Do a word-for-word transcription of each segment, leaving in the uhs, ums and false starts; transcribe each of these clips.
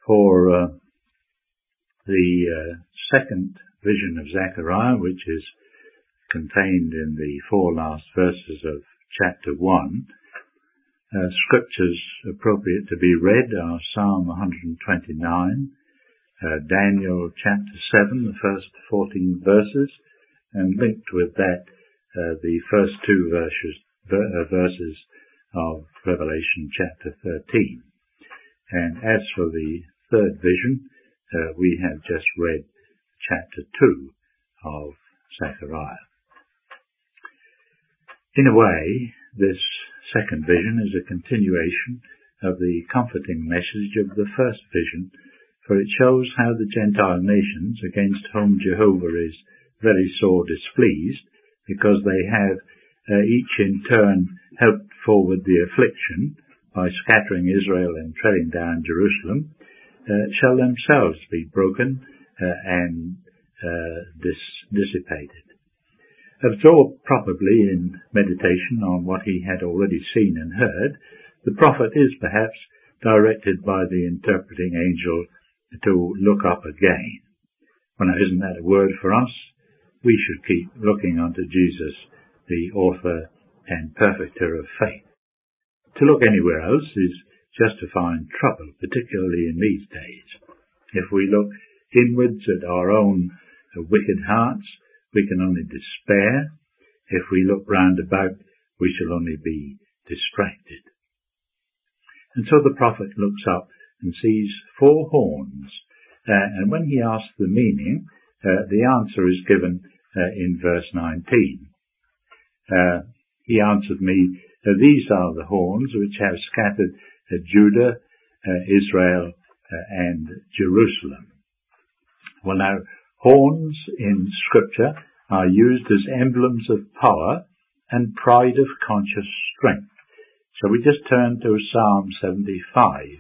for uh, the uh, second vision of Zechariah, which is contained in the four last verses of chapter one. Uh, scriptures appropriate to be read are Psalm one hundred twenty-nine, uh, Daniel chapter seven, the first fourteen verses, and linked with that uh, the first two verses, ver- verses of Revelation chapter thirteen. And as for the third vision, uh, we have just read chapter two of Zechariah. In a way, this second vision is a continuation of the comforting message of the first vision, for it shows how the Gentile nations, against whom Jehovah is very sore displeased, because they have uh, each in turn helped forward the affliction by scattering Israel and treading down Jerusalem, uh, shall themselves be broken uh, and uh, dis- dissipated. Absorbed probably in meditation on what he had already seen and heard, the prophet is perhaps directed by the interpreting angel to look up again. Well, now, isn't that a word for us? We should keep looking unto Jesus, the author and perfecter of faith. To look anywhere else is just to find trouble, particularly in these days. If we look inwards at our own wicked hearts, we can only despair. If we look round about, we shall only be distracted. And so the prophet looks up and sees four horns, uh, and when he asks the meaning, uh, the answer is given uh, in verse nineteen. Uh, he answered me, uh, these are the horns which have scattered uh, Judah, uh, Israel, uh, and Jerusalem. Well, now, horns in Scripture are used as emblems of power and pride of conscious strength. So we just turn to Psalm seventy-five.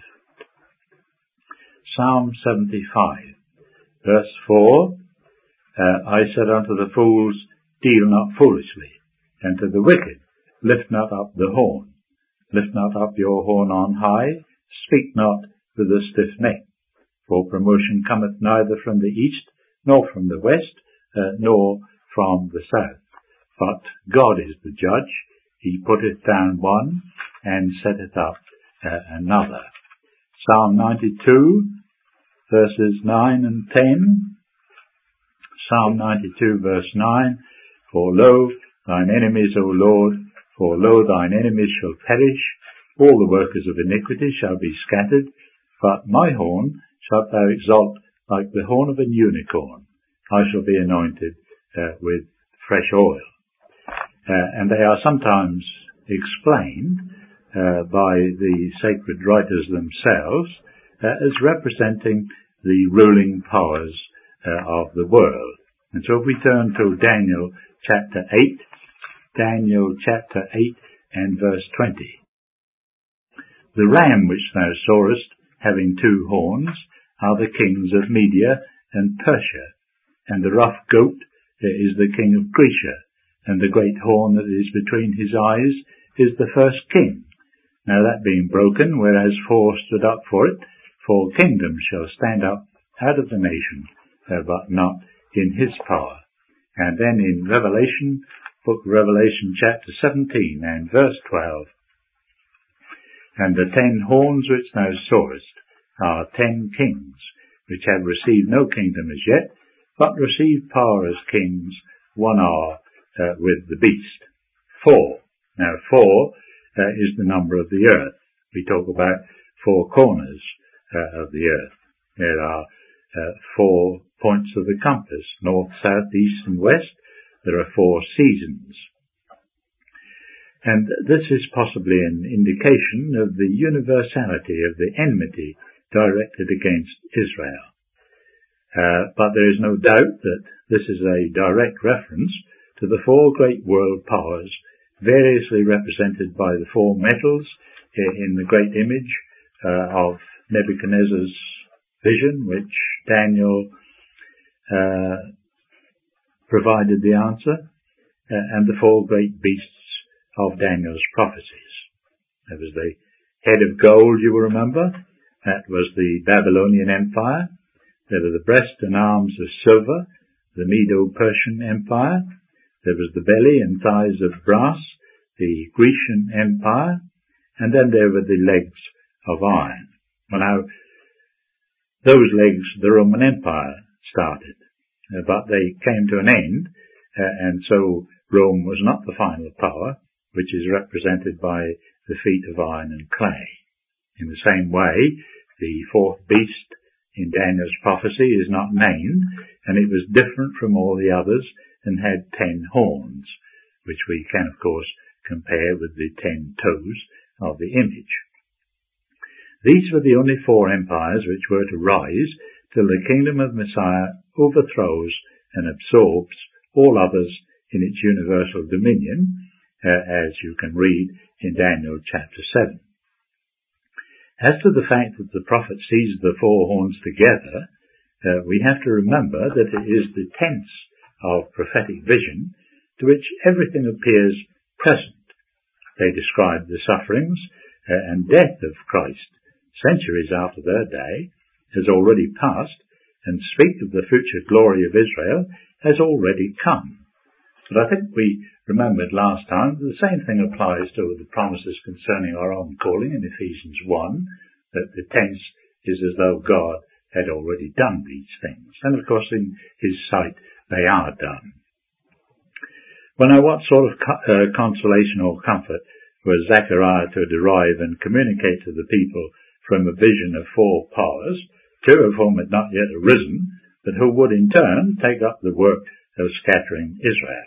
Psalm seventy-five, verse four, uh, I said unto the fools, deal not foolishly, and to the wicked, lift not up the horn. Lift not up your horn on high, speak not with a stiff neck. For promotion cometh neither from the east, nor from the west, uh, nor from the south. But God is the judge. He putteth down one, and setteth up uh, another. Psalm ninety-two, verses nine and ten. Psalm ninety-two, verse nine. For lo, thine enemies, O Lord, for lo, thine enemies shall perish. All the workers of iniquity shall be scattered. But my horn shalt thou exalt like the horn of an unicorn. I shall be anointed uh, with fresh oil. Uh, and they are sometimes explained uh, by the sacred writers themselves uh, as representing the ruling powers uh, of the world. And so if we turn to Daniel chapter eight, Daniel chapter eight and verse twenty. The ram which thou sawest, having two horns, are the kings of Media and Persia, and the rough goat is the king of Grecia, and the great horn that is between his eyes is the first king. Now that being broken, whereas four stood up for it, four kingdoms shall stand up out of the nation, uh, but not in his power. And then in Revelation, book of Revelation chapter seventeen and verse twelve, and the ten horns which thou sawest are ten kings, which have received no kingdom as yet, but received power as kings one hour uh, with the beast. Four. Now four uh, is the number of the earth. We talk about four corners uh, of the earth. There are uh, four points of the compass, north, south, east and west. There are four seasons. And this is possibly an indication of the universality of the enmity directed against Israel. Uh, but there is no doubt that this is a direct reference to the four great world powers, variously represented by the four metals in the great image uh, of Nebuchadnezzar's vision, which Daniel uh, provided the answer, uh, and the four great beasts of Daniel's prophecies. There was the head of gold, you will remember, That was the Babylonian Empire. There were the breast and arms of silver, the Medo-Persian Empire. There was the belly and thighs of brass, the Grecian Empire. And then there were the legs of iron. Well, now, those legs, the Roman Empire started. Uh, but they came to an end, uh, and so Rome was not the final power, which is represented by the feet of iron and clay. In the same way, the fourth beast in Daniel's prophecy is not named, and it was different from all the others and had ten horns, which we can, of course, compare with the ten toes of the image. These were the only four empires which were to rise till the kingdom of Messiah overthrows and absorbs all others in its universal dominion, uh, as you can read in Daniel chapter seven. As to the fact that the prophet sees the four horns together, uh, we have to remember that it is the tense of prophetic vision to which everything appears present. They describe the sufferings uh, and death of Christ centuries after their day has already passed, and speak of the future glory of Israel has already come. But I think we remembered last time that the same thing applies to the promises concerning our own calling in Ephesians one, that the tense is as though God had already done these things. And of course in his sight they are done. Well, now what sort of co- uh, consolation or comfort was Zechariah to derive and communicate to the people from a vision of four powers, two of whom had not yet arisen, but who would in turn take up the work of scattering Israel?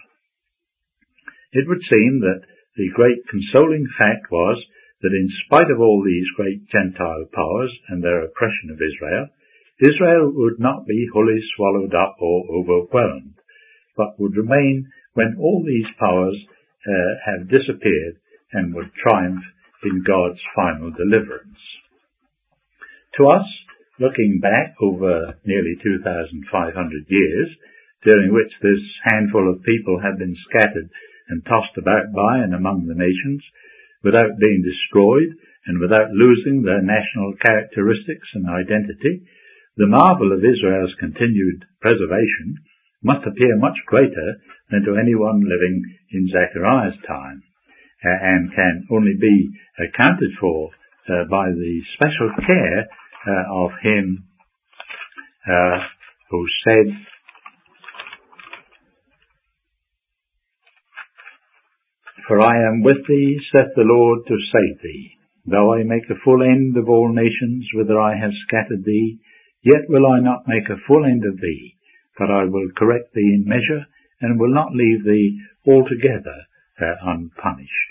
It would seem that the great consoling fact was that in spite of all these great Gentile powers and their oppression of Israel, Israel would not be wholly swallowed up or overwhelmed, but would remain when all these powers uh, have disappeared and would triumph in God's final deliverance. To us, looking back over nearly two thousand five hundred years, during which this handful of people have been scattered and tossed about by and among the nations, without being destroyed and without losing their national characteristics and identity, the marvel of Israel's continued preservation must appear much greater than to anyone living in Zechariah's time, uh, and can only be accounted for uh, by the special care Uh, of him uh, who said, "For I am with thee, saith the Lord, to save thee. Though I make a full end of all nations, whither I have scattered thee, yet will I not make a full end of thee, but I will correct thee in measure, and will not leave thee altogether uh, unpunished."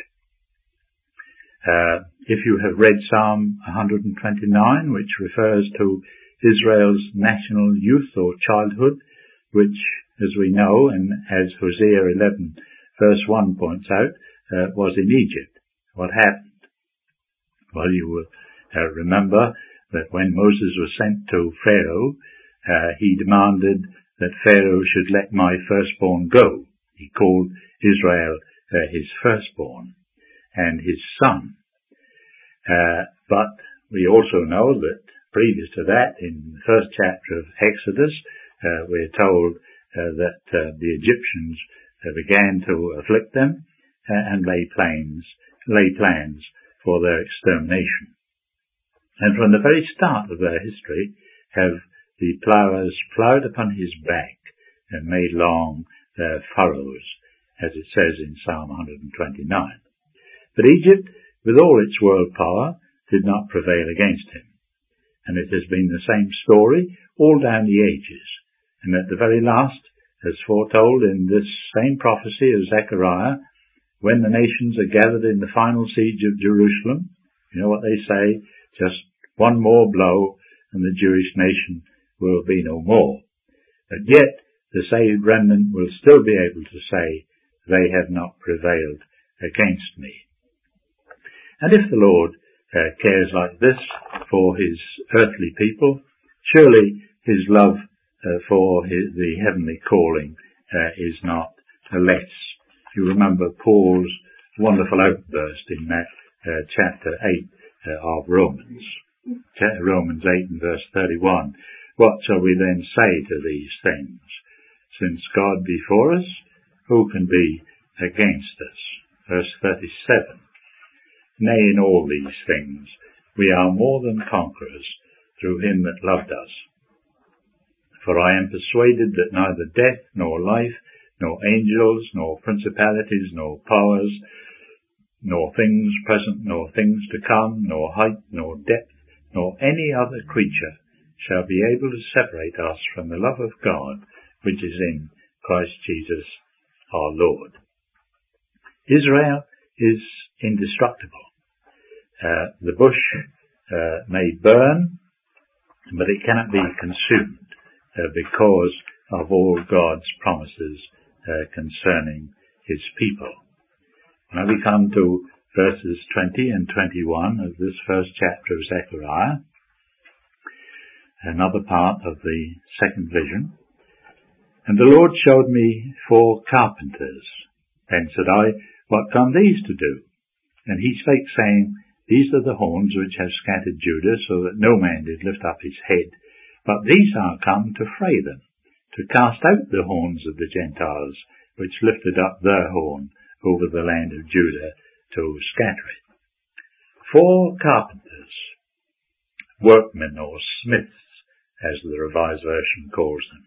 Uh, if you have read Psalm one twenty-nine, which refers to Israel's national youth or childhood, which, as we know, and as Hosea eleven verse one points out, uh, was in Egypt. What happened? Well, you will uh, remember that when Moses was sent to Pharaoh, uh, he demanded that Pharaoh should let my firstborn go. He called Israel uh, his firstborn and his son. Uh, but we also know that previous to that, in the first chapter of Exodus, uh, we're told uh, that uh, the Egyptians uh, began to afflict them uh, and lay plans, lay plans for their extermination. And from the very start of their history have the ploughers ploughed upon his back and made long their furrows, as it says in Psalm one twenty-nine. But Egypt, with all its world power, did not prevail against him. And it has been the same story all down the ages. And at the very last, as foretold in this same prophecy of Zechariah, when the nations are gathered in the final siege of Jerusalem, you know what they say, just one more blow and the Jewish nation will be no more. But yet the saved remnant will still be able to say, they have not prevailed against me. And if the Lord uh, cares like this for his earthly people, surely his love uh, for his, the heavenly calling uh, is not less. You remember Paul's wonderful outburst in that uh, chapter eight uh, of Romans. Romans eight and verse thirty-one. What shall we then say to these things? Since God be for us, who can be against us? Verse thirty-seven. Nay, in all these things we are more than conquerors through him that loved us. For I am persuaded that neither death, nor life, nor angels, nor principalities, nor powers, nor things present, nor things to come, nor height, nor depth, nor any other creature shall be able to separate us from the love of God, which is in Christ Jesus our Lord. Israel is indestructible. Uh, the bush uh, may burn, but it cannot be consumed uh, because of all God's promises uh, concerning his people. Now we come to verses twenty and twenty-one of this first chapter of Zechariah, another part of the second vision. And the Lord showed me four carpenters. Then said I, What come these to do? And he spake, saying, These are the horns which have scattered Judah, so that no man did lift up his head. But these are come to fray them, to cast out the horns of the Gentiles, which lifted up their horn over the land of Judah, to scatter it. Four carpenters, workmen or smiths, as the Revised Version calls them.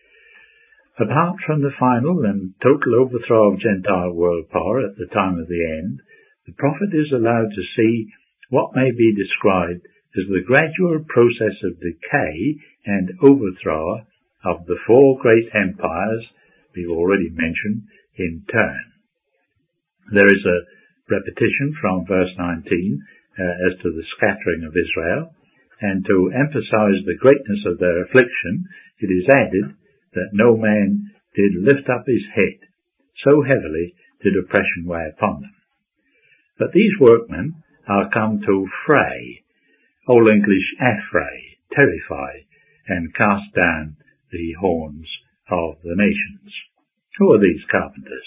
Apart from the final and total overthrow of Gentile world power at the time of the end, the prophet is allowed to see what may be described as the gradual process of decay and overthrow of the four great empires we've already mentioned in turn. There is a repetition from verse nineteen uh, as to the scattering of Israel, and to emphasize the greatness of their affliction, it is added that no man did lift up his head, so heavily did oppression weigh upon them. But these workmen are come to fray, Old English affray, terrify, and cast down the horns of the nations. Who are these carpenters?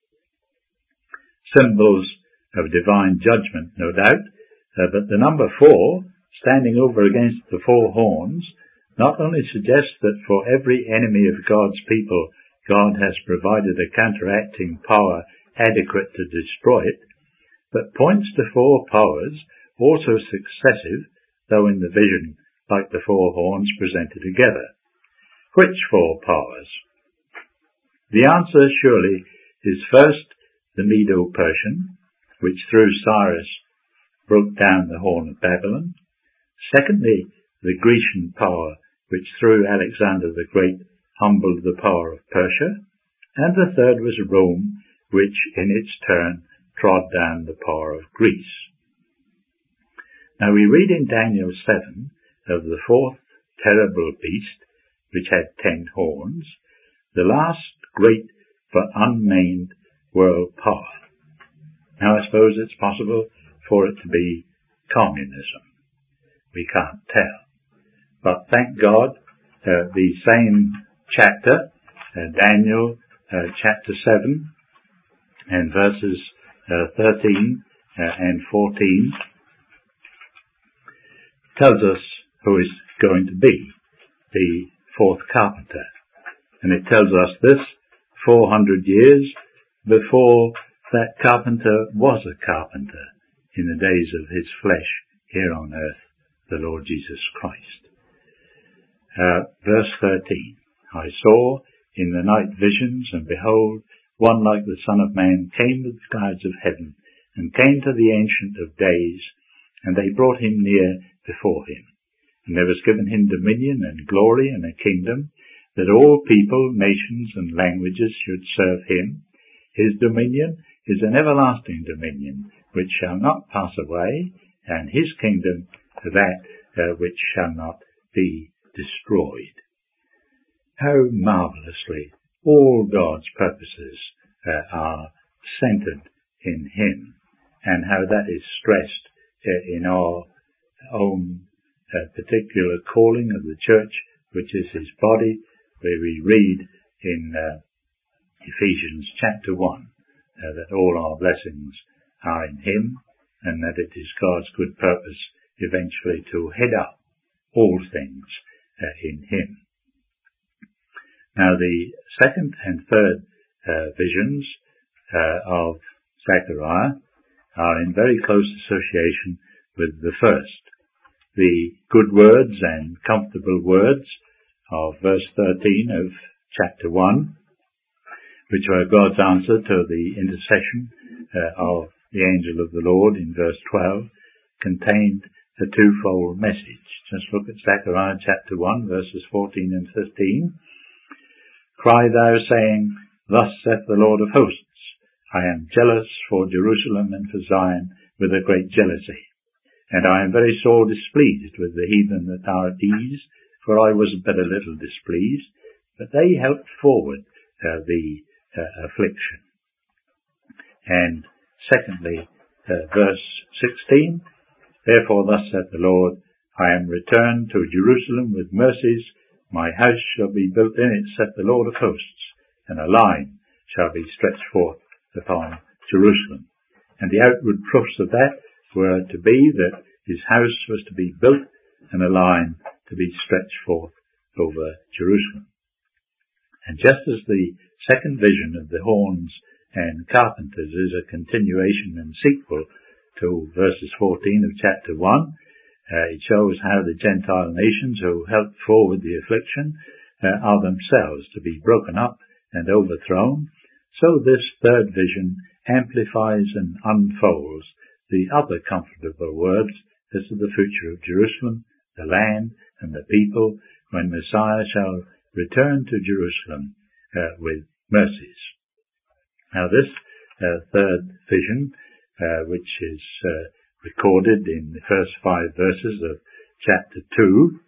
Symbols of divine judgment, no doubt, uh, but the number four, standing over against the four horns, not only suggests that for every enemy of God's people, God has provided a counteracting power adequate to destroy it, but points to four powers, also successive, though in the vision like the four horns presented together. Which four powers? The answer surely is first the Medo-Persian, which through Cyrus broke down the horn of Babylon. Secondly, the Grecian power, which through Alexander the Great humbled the power of Persia. And the third was Rome, which in its turn trod down the power of Greece. Now we read in Daniel seven of the fourth terrible beast, which had ten horns, the last great but unnamed world power. Now I suppose it's possible for it to be communism. We can't tell. But thank God, uh, the same chapter, uh, Daniel uh, chapter seven, and verses uh, thirteen uh, and fourteen, tells us who is going to be the fourth carpenter. And it tells us this four hundred years before that carpenter was a carpenter in the days of his flesh here on earth, the Lord Jesus Christ. Uh, verse thirteen, I saw in the night visions, and behold, one like the Son of Man came with the clouds of heaven, and came to the Ancient of Days, and they brought him near before him. And there was given him dominion and glory and a kingdom, that all people, nations, and languages should serve him. His dominion is an everlasting dominion, which shall not pass away, and his kingdom that uh, which shall not be destroyed. How marvellously all God's purposes uh, are centered in him, and how that is stressed uh, in our own uh, particular calling of the church, which is his body, where we read in uh, Ephesians chapter one uh, that all our blessings are in him, and that it is God's good purpose eventually to head up all things uh, in him. Now the second and third uh, visions uh, of Zechariah are in very close association with the first. The good words and comfortable words of verse thirteen of chapter one, which were God's answer to the intercession uh, of the angel of the Lord in verse twelve, contained a twofold message. Just look at Zechariah chapter one, verses fourteen and fifteen. Cry thou, saying, Thus saith the Lord of hosts, I am jealous for Jerusalem and for Zion with a great jealousy, and I am very sore displeased with the heathen that are at ease, for I was but a little displeased, but they helped forward uh, the uh, affliction. And secondly, uh, verse sixteen, Therefore thus saith the Lord, I am returned to Jerusalem with mercies, my house shall be built in it, saith the Lord of hosts, and a line shall be stretched forth upon Jerusalem. And the outward proofs of that were to be that his house was to be built and a line to be stretched forth over Jerusalem. And just as the second vision of the horns and carpenters is a continuation and sequel to verses fourteen of chapter one, uh, it shows how the Gentile nations who helped forward the affliction uh, are themselves to be broken up and overthrown. So this third vision amplifies and unfolds the other comfortable words as to the future of Jerusalem, the land and the people, when Messiah shall return to Jerusalem uh, with mercies. Now this uh, third vision, uh, which is uh, recorded in the first five verses of chapter two,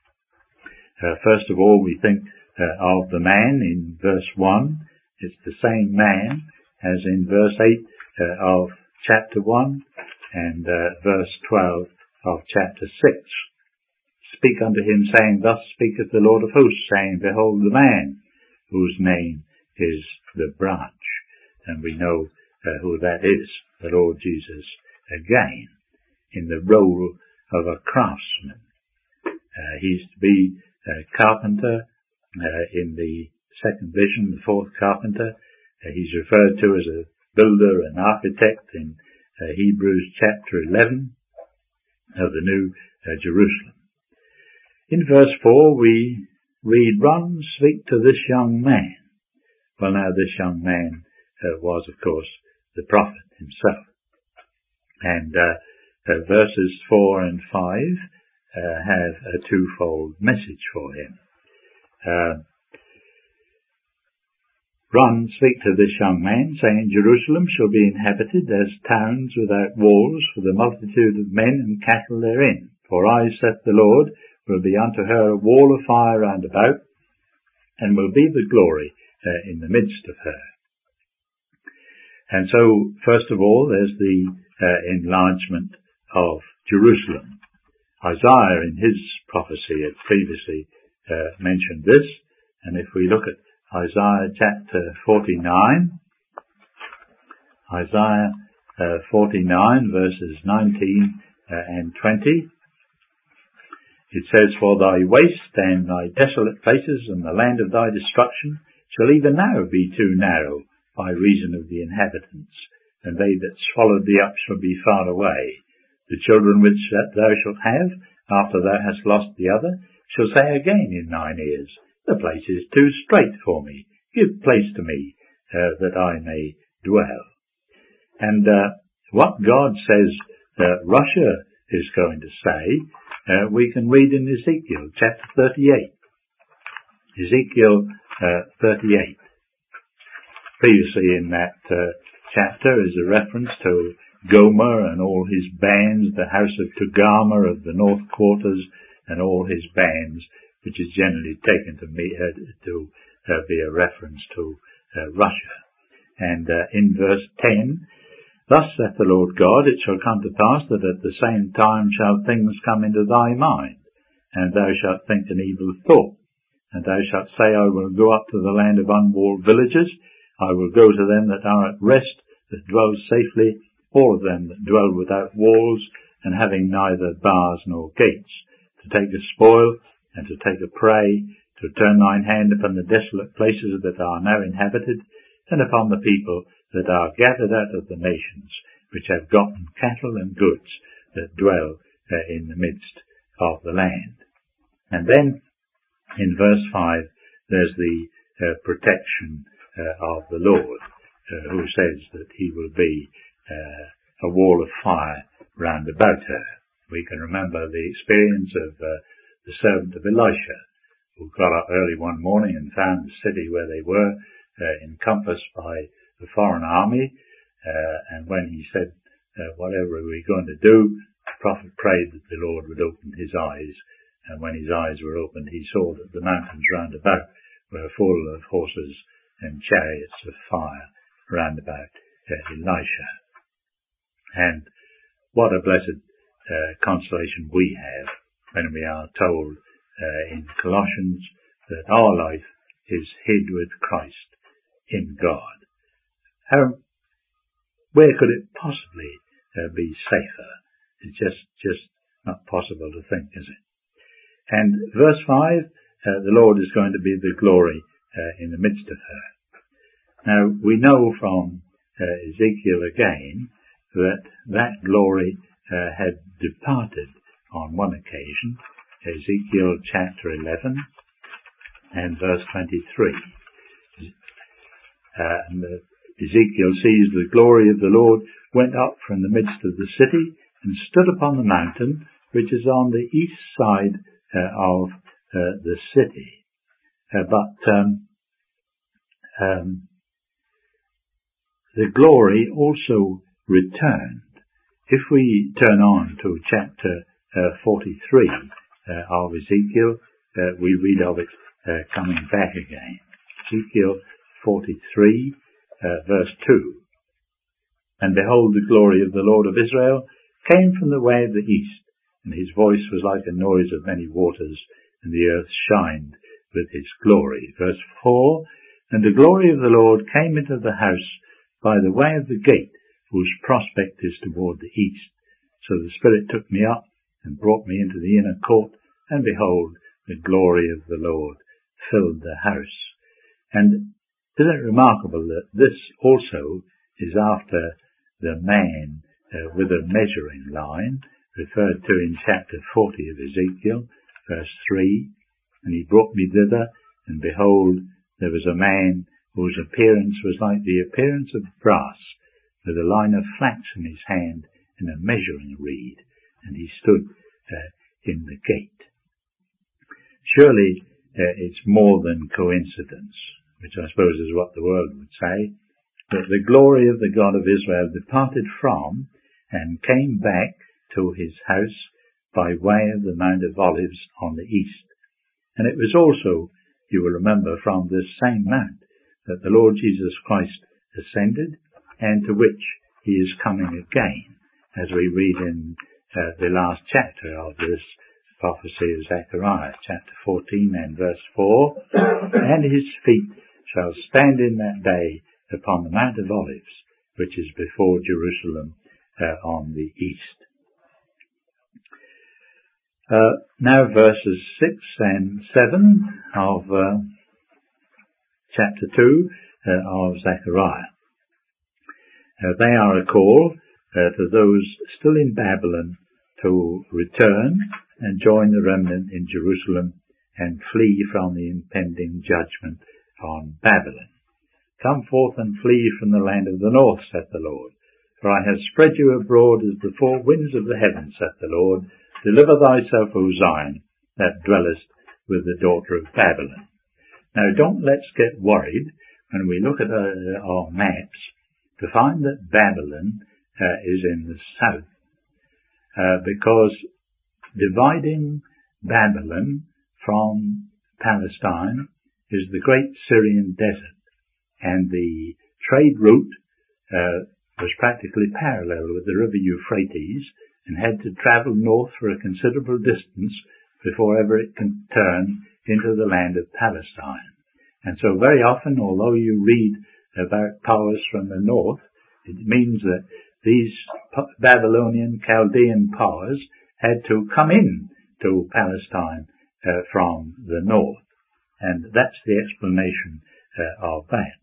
uh, first of all we think uh, of the man in verse one. It's the same man as in verse eight uh, of chapter one and uh, verse twelve of chapter six. Speak unto him, saying, Thus speaketh the Lord of hosts, saying, Behold the man, whose name is the branch. And we know uh, who that is, the Lord Jesus, again, in the role of a craftsman. Uh, he's to be a carpenter uh, in the second vision, the fourth carpenter. Uh, he's referred to as a builder and architect in uh, Hebrews chapter eleven of the New uh, Jerusalem. In verse four we read, Run, speak to this young man. Well, now this young man uh, was, of course, the prophet himself. And uh, uh, verses four and five uh, have a twofold message for him. Uh, Run, speak to this young man, saying, Jerusalem shall be inhabited as towns without walls, for the multitude of men and cattle therein. For I, saith the Lord, will be unto her a wall of fire round about, and will be the glory uh, in the midst of her. And so, first of all, there's the uh, enlargement of Jerusalem. Isaiah, in his prophecy, had previously uh, mentioned this, and if we look at Isaiah chapter forty-nine, Isaiah uh, forty-nine verses nineteen uh, and twenty, it says, For thy waste and thy desolate places and the land of thy destruction shall even now be too narrow by reason of the inhabitants, and they that swallowed thee up shall be far away. The children which that thou shalt have, after thou hast lost the other, shall say again in thine ears, The place is too strait for me. Give place to me, uh, that I may dwell. And uh, what God says uh, Russia is going to say, uh, we can read in Ezekiel chapter thirty-eight. Ezekiel uh, thirty-eight. Previously in that uh, chapter is a reference to Gomer and all his bands, the house of Togarmah of the north quarters and all his bands, which is generally taken to, me, uh, to uh, be a reference to uh, Russia. And uh, in verse ten, Thus saith the Lord God, It shall come to pass that at the same time shall things come into thy mind, and thou shalt think an evil thought. And thou shalt say, I will go up to the land of unwalled villages, I will go to them that are at rest, that dwell safely, all of them that dwell without walls, and having neither bars nor gates, to take a spoil, and to take a prey, to turn thine hand upon the desolate places that are now inhabited, and upon the people that are gathered out of the nations, which have gotten cattle and goods, that dwell uh, in the midst of the land. And then, in verse five, there's the uh, protection uh, of the Lord, uh, who says that he will be uh, a wall of fire round about her. We can remember the experience of uh, the servant of Elisha, who got up early one morning and found the city where they were uh, encompassed by the foreign army, uh, and when he said, uh, whatever are we going to do, the prophet prayed that the Lord would open his eyes, and when his eyes were opened, he saw that the mountains round about were full of horses and chariots of fire round about uh, Elisha. And what a blessed uh, consolation we have when we are told uh, in Colossians that our life is hid with Christ in God. How, where could it possibly uh, be safer? It's just, just not possible to think, is it? And verse five, uh, the Lord is going to be the glory uh, in the midst of her. Now, we know from uh, Ezekiel again that that glory uh, had departed on one occasion, Ezekiel chapter eleven and verse twenty-three. Uh, and the, Ezekiel sees the glory of the Lord went up from the midst of the city and stood upon the mountain which is on the east side uh, of uh, the city. Uh, but um, um, the glory also returned. If we turn on to chapter uh, forty-three uh, of Ezekiel, uh, we read of it uh, coming back again. Ezekiel forty-three, uh, verse two. And behold, the glory of the Lord of Israel came from the way of the east, and his voice was like a noise of many waters, and the earth shined with his glory. Verse four. And the glory of the Lord came into the house by the way of the gate, whose prospect is toward the east. So the Spirit took me up and brought me into the inner court, and behold, the glory of the Lord filled the house. And isn't it remarkable that this also is after the man uh, with a measuring line, referred to in chapter forty of Ezekiel, verse three. And he brought me thither, and behold, there was a man whose appearance was like the appearance of brass, with a line of flax in his hand and a measuring reed, and he stood uh, in the gate. Surely uh, it's more than coincidence, which I suppose is what the world would say, that the glory of the God of Israel departed from and came back to his house by way of the Mount of Olives on the east. And it was also, you will remember, from this same mount that the Lord Jesus Christ ascended, and to which he is coming again, as we read in uh, the last chapter of this prophecy of Zechariah, chapter fourteen and verse four. And his feet shall stand in that day upon the Mount of Olives, which is before Jerusalem uh, on the east. Uh, now verses six and seven of uh, chapter two uh, of Zechariah. Uh, they are a call uh, to those still in Babylon to return and join the remnant in Jerusalem and flee from the impending judgment on Babylon. Come forth and flee from the land of the north, saith the Lord. For I have spread you abroad as the four winds of the heavens, saith the Lord. Deliver thyself, O Zion, that dwellest with the daughter of Babylon. Now, don't let's get worried when we look at our, our maps to find that Babylon uh, is in the south, uh, because dividing Babylon from Palestine is the great Syrian desert, and the trade route uh, was practically parallel with the river Euphrates, and had to travel north for a considerable distance before ever it can turn into the land of Palestine. And so very often, although you read about powers from the north, it means that these Babylonian Chaldean powers had to come in to Palestine uh, from the north. And that's the explanation uh, of that.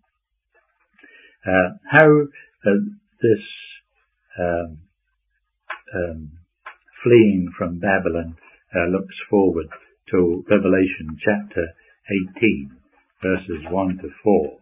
Uh, how uh, this um, um, fleeing from Babylon uh, looks forward to Revelation chapter eighteen, verses one to four.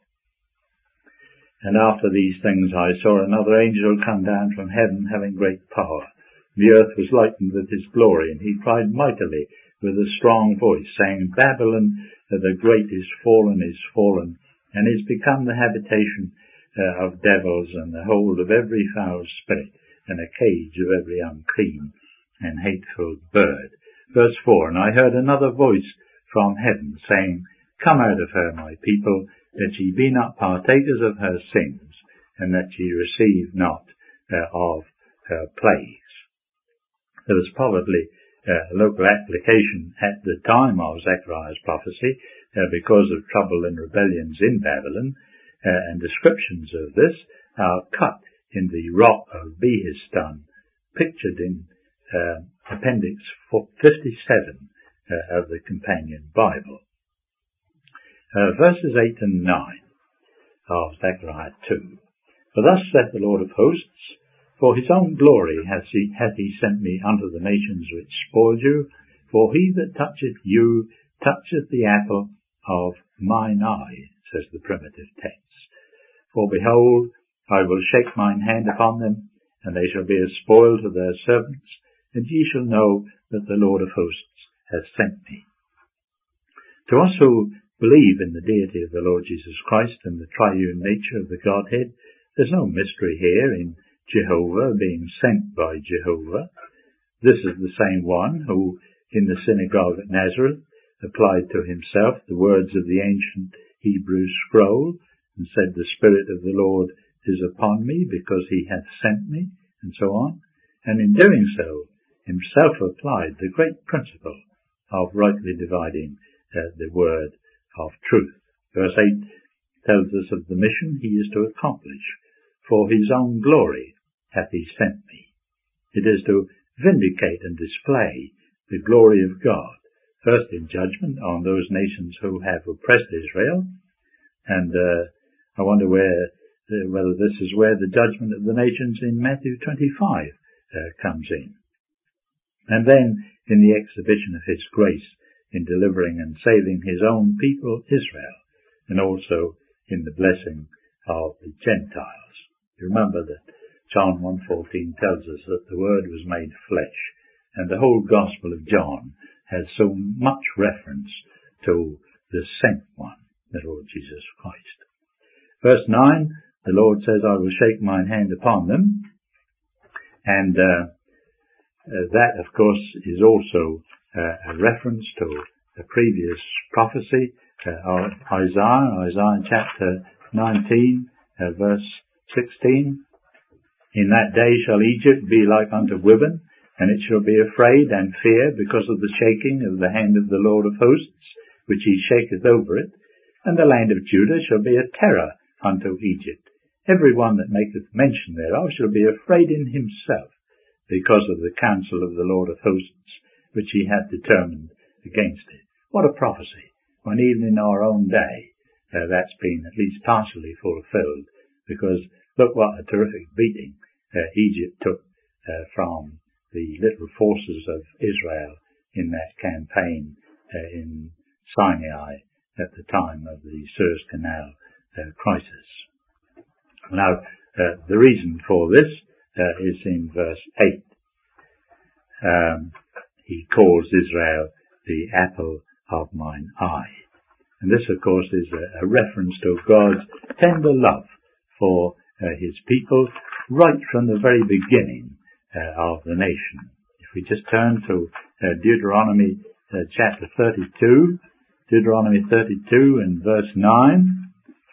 And after these things I saw another angel come down from heaven, having great power. The earth was lightened with his glory, and he cried mightily with a strong voice, saying, Babylon the great is fallen, is fallen, and is become the habitation uh, of devils, and the hold of every foul spirit, and a cage of every unclean and hateful bird. Verse four, and I heard another voice from heaven, saying, Come out of her, my people, that ye be not partakers of her sins, and that ye receive not uh, of her plagues. There was probably uh, a local application at the time of Zechariah's prophecy uh, because of trouble and rebellions in Babylon, uh, and descriptions of this are cut in the rock of Behistun, pictured in uh, Appendix fifty-seven uh, of the Companion Bible. Uh, verses eight and nine of Zechariah two. For thus saith the Lord of hosts, For his own glory hath he, hath he sent me unto the nations which spoiled you, for he that toucheth you toucheth the apple of mine eye, says the primitive text. For behold, I will shake mine hand upon them, and they shall be a spoil to their servants, and ye shall know that the Lord of hosts hath sent me. To us who believe in the deity of the Lord Jesus Christ and the triune nature of the Godhead, there's no mystery here in Jehovah being sent by Jehovah. This is the same one who, in the synagogue at Nazareth, applied to himself the words of the ancient Hebrew scroll, and said, The Spirit of the Lord is upon me, because he hath sent me, and so on. And in doing so, himself applied the great principle of rightly dividing uh, the word of truth. Verse eight tells us of the mission he is to accomplish. For his own glory hath he sent me. It is to vindicate and display the glory of God, first in judgment on those nations who have oppressed Israel, and uh, I wonder where uh, whether this is where the judgment of the nations in Matthew twenty-five uh, comes in. And then in the exhibition of his grace in delivering and saving his own people Israel, and also in the blessing of the Gentiles. You remember that John one fourteen tells us that the Word was made flesh, and the whole Gospel of John has so much reference to the sent one, the Lord Jesus Christ. Verse nine, the Lord says, I will shake mine hand upon them, and uh, uh, that, of course, is also Uh, a reference to a previous prophecy uh, of Isaiah, Isaiah chapter nineteen, uh, verse sixteen. In that day shall Egypt be like unto women, and it shall be afraid and fear because of the shaking of the hand of the Lord of hosts, which he shaketh over it. And the land of Judah shall be a terror unto Egypt. Every one that maketh mention thereof shall be afraid in himself, because of the counsel of the Lord of hosts, which he had determined against it. What a prophecy, when even in our own day uh, that's been at least partially fulfilled, because look what a terrific beating uh, Egypt took uh, from the little forces of Israel in that campaign uh, in Sinai at the time of the Suez Canal uh, crisis. Now, uh, the reason for this uh, is in verse eight. Um, He calls Israel the apple of mine eye. And this, of course, is a, a reference to God's tender love for uh, his people right from the very beginning uh, of the nation. If we just turn to uh, Deuteronomy uh, chapter thirty-two, Deuteronomy thirty-two and verse nine.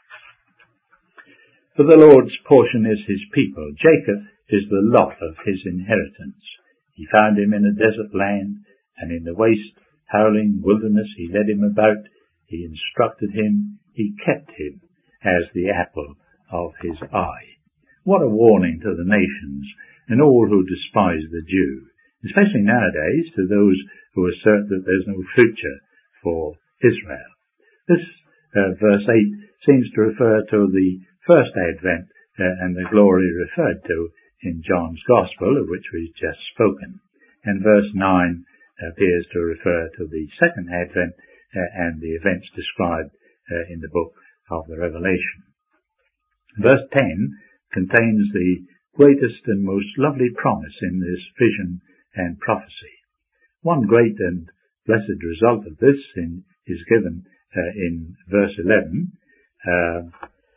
For the Lord's portion is his people. Jacob is the lot of his inheritance. He found him in a desert land, and in the waste, howling wilderness he led him about. He instructed him, he kept him as the apple of his eye. What a warning to the nations and all who despise the Jew, especially nowadays to those who assert that there's no future for Israel. This uh, verse eight seems to refer to the first advent uh, and the glory referred to in John's Gospel, of which we've just spoken. And verse nine appears to refer to the second advent uh, and the events described uh, in the book of the Revelation. Verse ten contains the greatest and most lovely promise in this vision and prophecy. One great and blessed result of this in, is given uh, in verse eleven. Uh,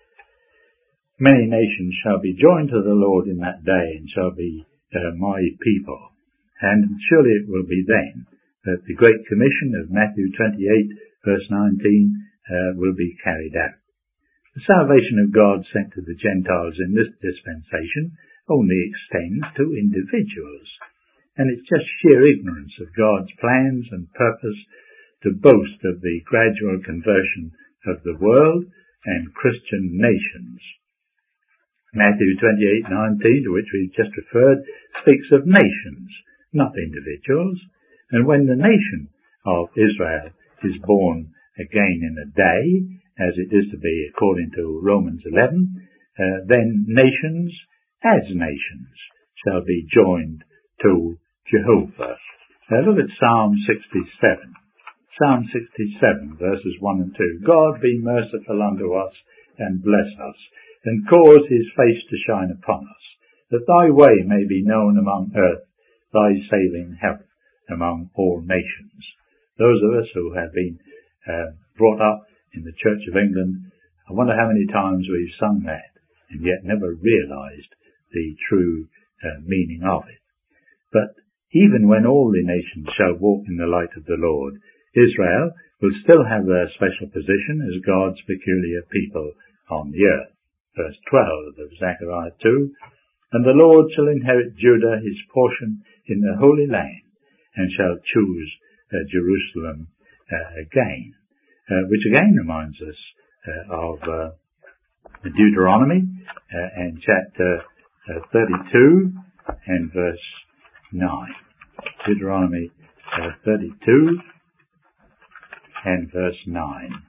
Many nations shall be joined to the Lord in that day, and shall be uh, my people. And surely it will be then that the Great Commission of Matthew twenty-eight, verse nineteen, uh, will be carried out. The salvation of God sent to the Gentiles in this dispensation only extends to individuals, and it's just sheer ignorance of God's plans and purpose to boast of the gradual conversion of the world and Christian nations. Matthew twenty-eight nineteen, to which we've just referred, speaks of nations, not individuals, and when the nation of Israel is born again in a day, as it is to be according to Romans eleven, uh, then nations as nations shall be joined to Jehovah. Now look at Psalm sixty-seven. Psalm sixty-seven, verses one and two. God be merciful unto us, and bless us, and cause his face to shine upon us, that thy way may be known among earth, thy saving help among all nations. Those of us who have been uh, brought up in the Church of England, I wonder how many times we've sung that and yet never realised the true uh, meaning of it. But even when all the nations shall walk in the light of the Lord, Israel will still have their special position as God's peculiar people on the earth. Verse twelve of Zechariah two, and the Lord shall inherit Judah his portion in the Holy Land, and shall choose uh, Jerusalem uh, again. Uh, which again reminds us uh, of uh, Deuteronomy uh, and chapter uh, thirty-two and verse nine. Deuteronomy uh, thirty-two and verse nine.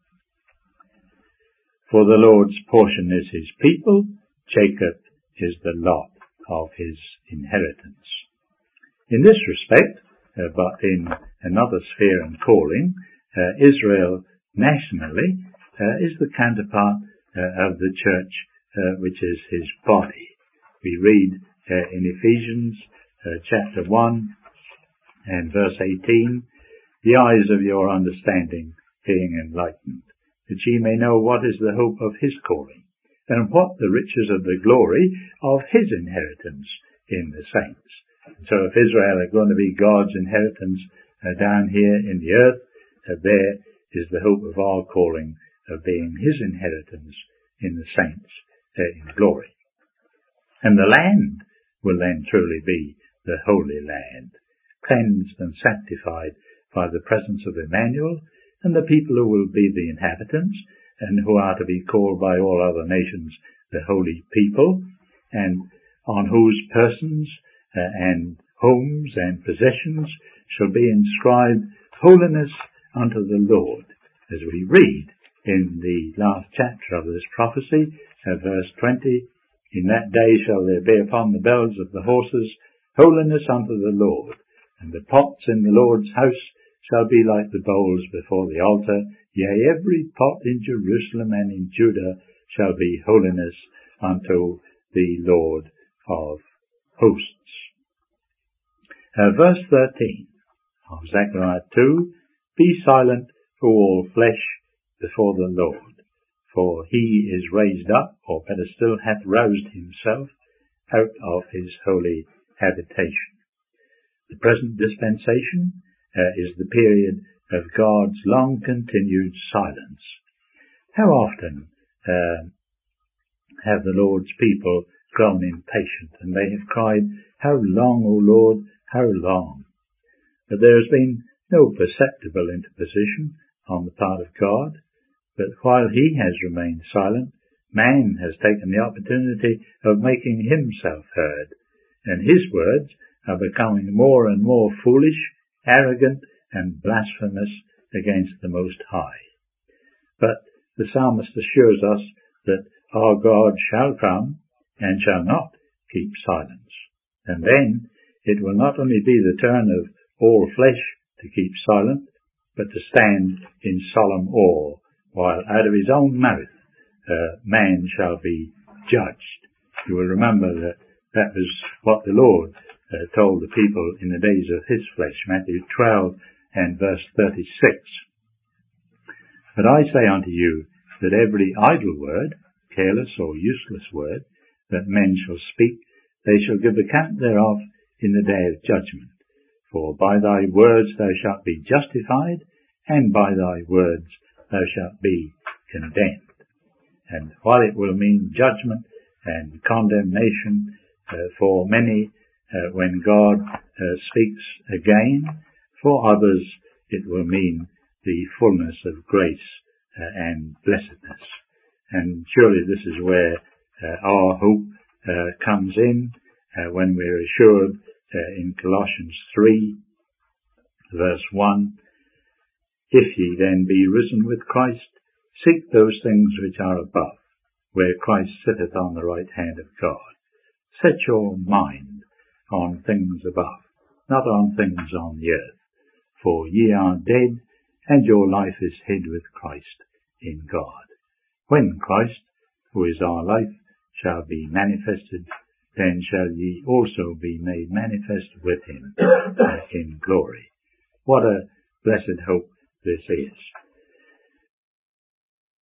For the Lord's portion is his people, Jacob is the lot of his inheritance. In this respect, uh, but in another sphere and calling, Uh, Israel nationally uh, is the counterpart uh, of the church, uh, which is his body. We read uh, in Ephesians uh, chapter one and verse eighteen, the eyes of your understanding being enlightened, that ye may know what is the hope of his calling, and what the riches of the glory of his inheritance in the saints. So if Israel are going to be God's inheritance uh, down here in the earth, Uh, there is the hope of our calling of being his inheritance in the saints uh, in glory. And the land will then truly be the Holy Land, cleansed and sanctified by the presence of Emmanuel, and the people who will be the inhabitants, and who are to be called by all other nations the holy people, and on whose persons uh, and homes and possessions shall be inscribed holiness unto the Lord, as we read in the last chapter of this prophecy, uh, verse twenty, in that day shall there be upon the bells of the horses holiness unto the Lord, and the pots in the Lord's house shall be like the bowls before the altar, yea, every pot in Jerusalem and in Judah shall be holiness unto the Lord of hosts. Uh, verse thirteen of Zechariah two, be silent to all flesh before the Lord, for he is raised up, or better still, hath roused himself out of his holy habitation. The present dispensation uh, is the period of God's long-continued silence. How often uh, have the Lord's people grown impatient, and they have cried, how long, O Lord, how long? But there has been no perceptible interposition on the part of God, but while he has remained silent, man has taken the opportunity of making himself heard, and his words are becoming more and more foolish, arrogant, and blasphemous against the Most High. But the psalmist assures us that our God shall come and shall not keep silence. And then it will not only be the turn of all flesh to keep silent, but to stand in solemn awe, while out of his own mouth uh, man shall be judged. You will remember that that was what the Lord uh, told the people in the days of his flesh, Matthew twelve and verse thirty-six. But I say unto you that every idle word, careless or useless word, that men shall speak, they shall give account thereof in the day of judgment. For by thy words thou shalt be justified, and by thy words thou shalt be condemned. And while it will mean judgment and condemnation uh, for many uh, when God uh, speaks again, for others it will mean the fullness of grace uh, and blessedness. And surely this is where uh, our hope uh, comes in, uh, when we're assured uh, in Colossians three, verse one, If ye then be risen with Christ, seek those things which are above, where Christ sitteth on the right hand of God. Set your mind on things above, not on things on the earth. For ye are dead, and your life is hid with Christ in God. When Christ, who is our life, shall be manifested, then shall ye also be made manifest with him in glory. What a blessed hope this is.